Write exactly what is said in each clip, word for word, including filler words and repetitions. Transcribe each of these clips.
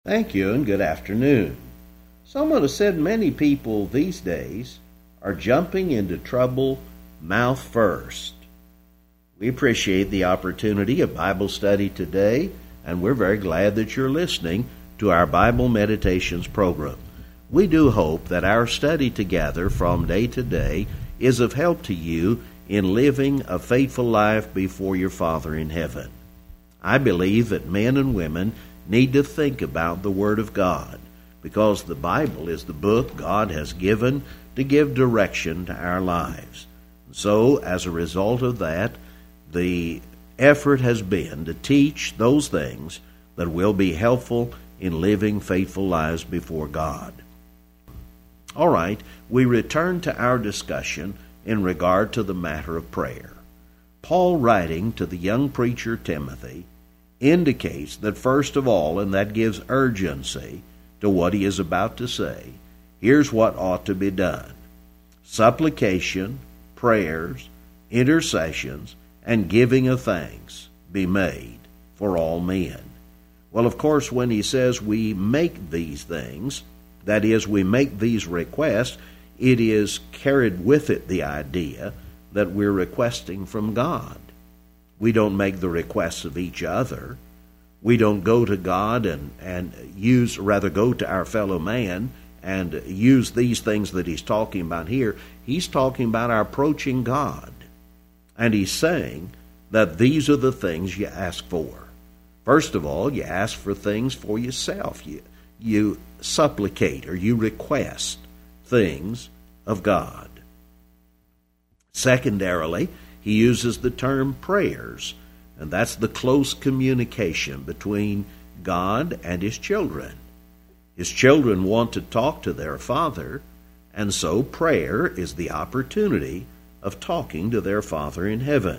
Thank you and good afternoon. Someone has said many people these days are jumping into trouble mouth first. We appreciate the opportunity of Bible study today, and we're very glad that you're listening to our Bible Meditations program. We do hope that our study together from day to day is of help to you in living a faithful life before your Father in heaven. I believe that men and women need to think about the Word of God, because the Bible is the book God has given to give direction to our lives. So, as a result of that, the effort has been to teach those things that will be helpful in living faithful lives before God. All right, we return to our discussion in regard to the matter of prayer. Paul, writing to the young preacher Timothy, indicates that first of all, and that gives urgency to what he is about to say, here's what ought to be done. Supplication, prayers, intercessions, and giving of thanks be made for all men. Well, of course, when he says we make these things, that is, we make these requests, it is carried with it the idea that we're requesting from God. We don't make the requests of each other. We don't go to God and, and use, rather go to our fellow man and use these things that he's talking about here. He's talking about our approaching God. And he's saying that these are the things you ask for. First of all, you ask for things for yourself. You, you supplicate or you request things of God. Secondarily, he uses the term prayers, and that's the close communication between God and his children. His children want to talk to their Father, and so prayer is the opportunity of talking to their Father in heaven.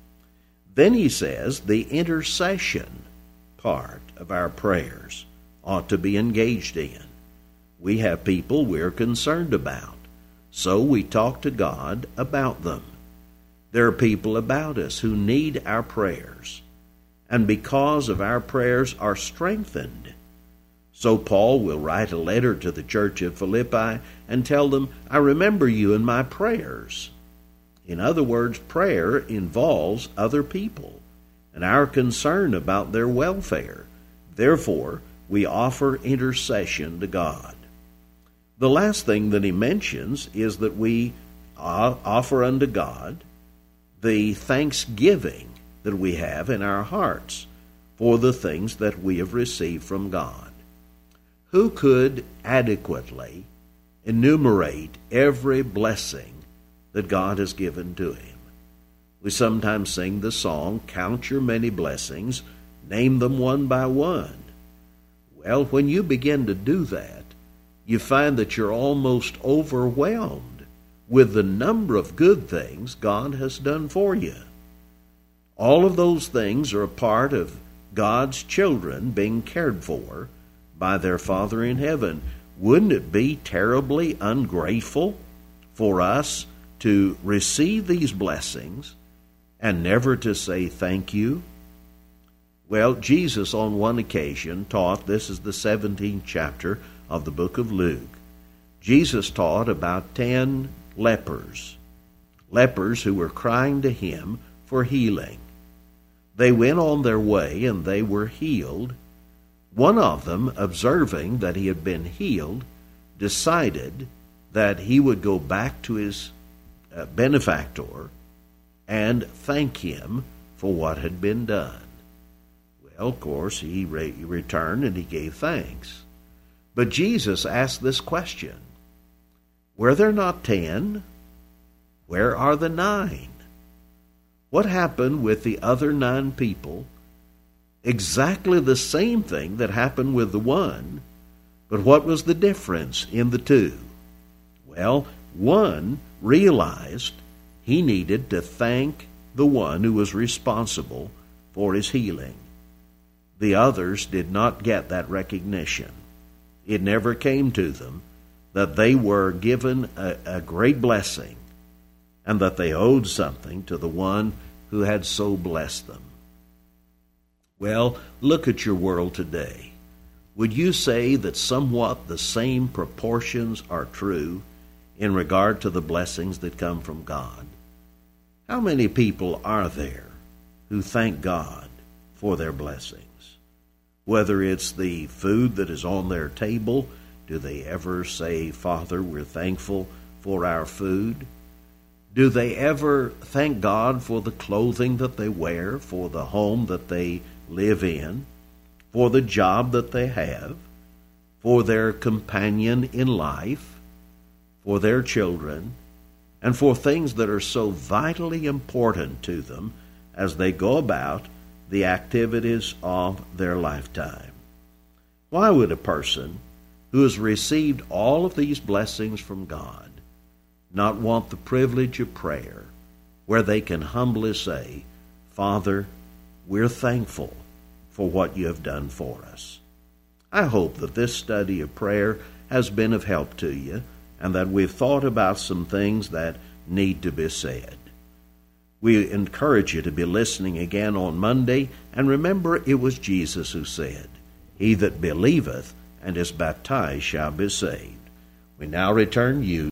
Then he says the intercession part of our prayers ought to be engaged in. We have people we're concerned about, so we talk to God about them. There are people about us who need our prayers, and because of our prayers are strengthened. So Paul will write a letter to the church of Philippi and tell them, I remember you in my prayers. In other words, prayer involves other people and our concern about their welfare. Therefore, we offer intercession to God. The last thing that he mentions is that we offer unto God the thanksgiving that we have in our hearts for the things that we have received from God. Who could adequately enumerate every blessing that God has given to him? We sometimes sing the song, Count Your Many Blessings, Name Them One by One. Well, when you begin to do that, you find that you're almost overwhelmed with the number of good things God has done for you. All of those things are a part of God's children being cared for by their Father in heaven. Wouldn't it be terribly ungrateful for us to receive these blessings and never to say thank you? Well, Jesus on one occasion taught, this is the seventeenth chapter of the book of Luke, Jesus taught about ten lepers, lepers who were crying to him for healing. They went on their way and they were healed. One of them, observing that he had been healed, decided that he would go back to his uh, benefactor and thank him for what had been done. Well, of course, he re- returned and he gave thanks. But Jesus asked this question, were there not ten? Where are the nine? What happened with the other nine people? Exactly the same thing that happened with the one, but what was the difference in the two? Well, one realized he needed to thank the one who was responsible for his healing. The others did not get that recognition. It never came to them that they were given a, a great blessing and that they owed something to the one who had so blessed them. Well, look at your world today. would you say that somewhat the same proportions are true in regard to the blessings that come from God? How many people are there who thank God for their blessings? Whether it's the food that is on their table, do they ever say, Father, we're thankful for our food? Do they ever thank God for the clothing that they wear, for the home that they live in, for the job that they have, for their companion in life, for their children, and for things that are so vitally important to them as they go about the activities of their lifetime? Why would a person who has received all of these blessings from God not want the privilege of prayer, where they can humbly say, Father, we're thankful for what you have done for us? I hope that this study of prayer has been of help to you, and that we've thought about some things that need to be said. We encourage you to be listening again on Monday, and remember, it was Jesus who said, He that believeth and is baptized shall be saved. We now return you